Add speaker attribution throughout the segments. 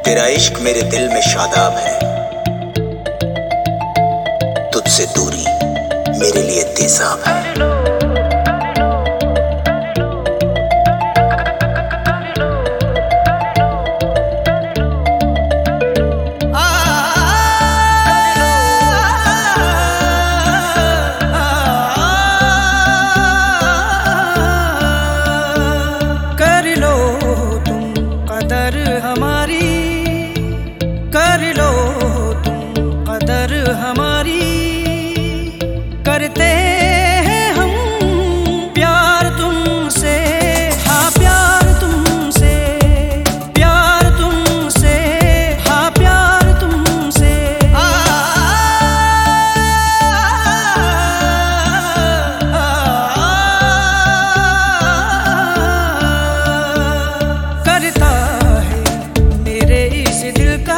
Speaker 1: तेरा इश्क मेरे दिल में शादाब है, तुझसे दूरी मेरे लिए तेजाब है।
Speaker 2: कर लो तुम कदर हमारी, करते हैं हम प्यार तुमसे। हाँ प्यार तुमसे, प्यार तुमसे, हाँ प्यार तुमसे। करता है मेरे इस दिल का,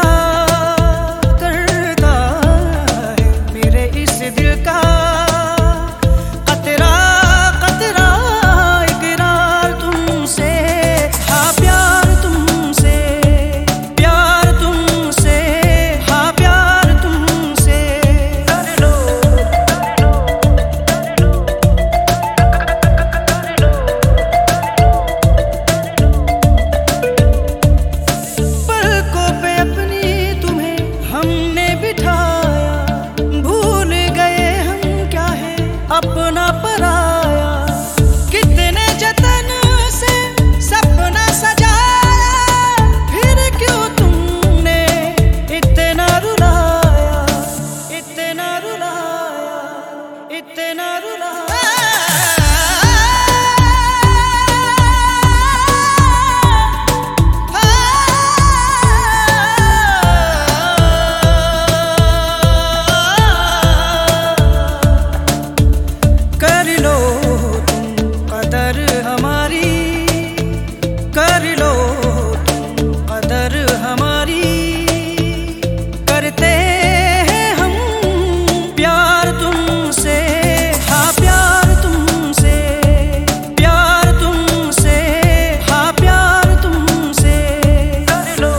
Speaker 2: अपना पराया कितने जतन से सपना सजाया, फिर क्यों तुमने इतना रुलाया, इतना रुलाया, इतना रुलाया। कर लो तुम कदर हमारी, कर लो तुम कदर हमारी, करते हैं हम प्यार तुमसे। हाँ प्यार तुमसे, प्यार तुमसे, हाँ प्यार तुमसे। कर लो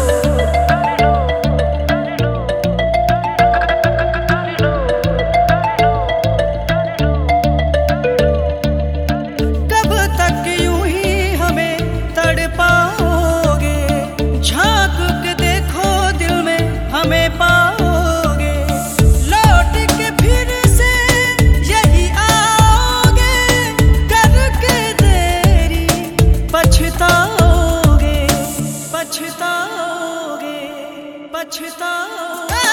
Speaker 2: पाओगे, झांक के देखो दिल में हमें पाओगे, लौट के फिर से यही आओगे, करके देरी पछताओगे, पछताओगे, पछताओगे।